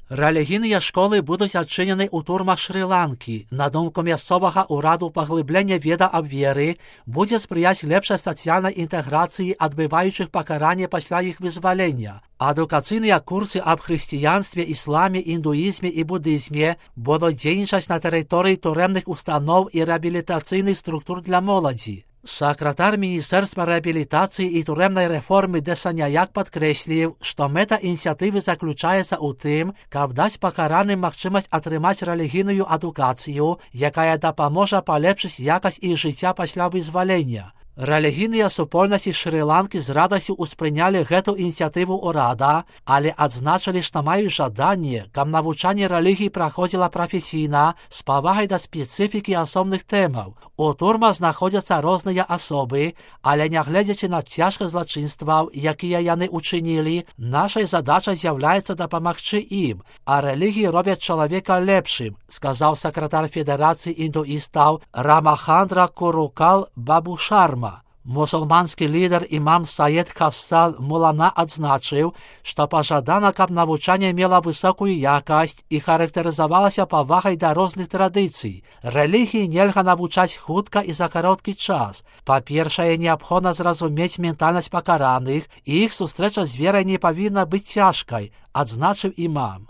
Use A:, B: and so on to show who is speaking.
A: Релігійні школи будуть відчинені у турмах Шрі-Ланки. На думку місцевого ураду, поглиблення віда об віри буде сприяти лепшій соціальній інтеграції відбиваючих покарання після їх визволення. Адукаційні курси об християнстві, ісламі, індуїзмі і буддизмі будуть діяти на території тюремних установ і реабілітаційних структур для молоді. Секретар Міністерства реабілітації і тюремної реформи Десаняяк підкреслив, що мета ініціативи заключається у тим, щоб дати покараним можливість отримати релігійну едукацію, яка допоможе поліпшити якість їх життя після визволення. Релігійні супольності Шрі-Ланки з радістю усприйняли цю ініціативу урада, але відзначили, що мають жадання, щоб навчання релігії проходило професійно, з повагою до специфіки особних темів. У турмах знаходяться різні особи, але не глядячи на тяжке злочинство, які вони учинили, нашою задачею з'являється допомогти їм, а релігії роблять чоловіка лепшим, сказав секретар Федерації індуїстів Рамахандра Курукал Бабушарма. Мусульманський лідер імам Саєд Хасан Мулана відзначив, що пожадано, щоб навчання мало високу якість і характеризувалося повагою до різних традицій. Релігії нельга навчати швидко і за короткий час. По-перше, необхідно зрозуміти ментальність покараних, і їх зустріча з вірою не повинна бути тяжкою, відзначив імам.